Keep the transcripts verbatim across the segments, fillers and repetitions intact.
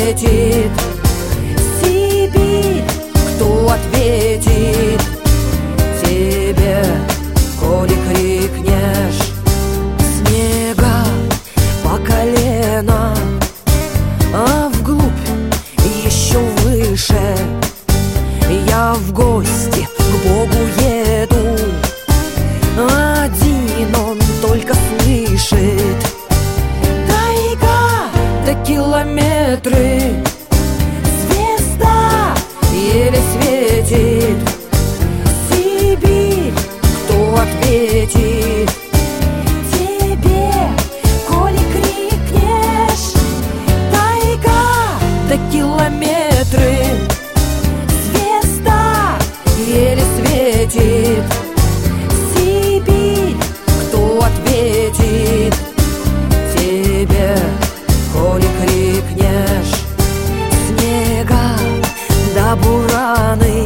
светит. Сибирь, кто ответит тебе, коли крикнешь? Снега по колено, а вглубь еще выше. Я в гости к Богу еду, один он только слышит. Тайга до километры, звезда еле светит. Сибирь, кто ответит тебе, коли крикнешь? Тайга до километры, звезда еле светит. Сибирь, кто ответит тебе, коли крикнешь? Снега да бураны,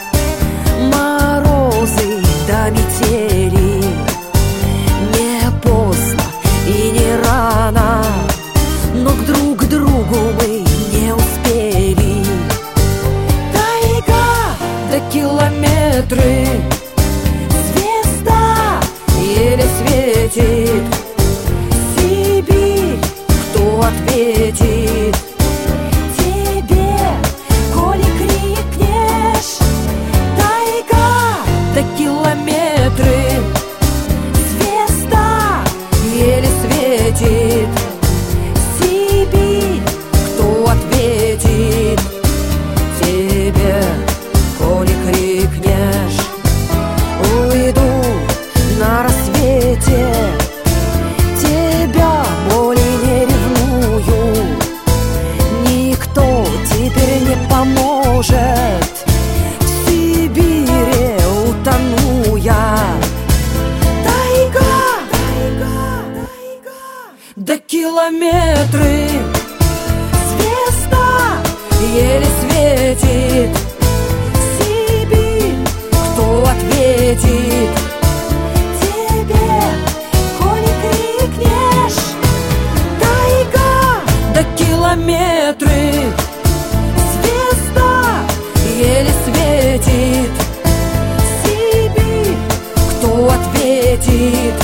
морозы да метели. Не поздно и не рано, но к друг к другу мы не успели. Тайга до километры, звезда еле светит. Сибирь, кто ответит тебе, коли крикнешь? Тайга до километры, звезда еле светит. Сибирь, кто ответит тебе, коли крикнешь? Уйду на рассвете, тебя более не ревную. Никто теперь не поможет, в Сибири утону я. Тайга, тайга, тайга до километры, звезда еле светит. Сибирь, кто ответит тебе, коли крикнешь? Тайга до километры, звезда еле светит. Сибирь, кто ответит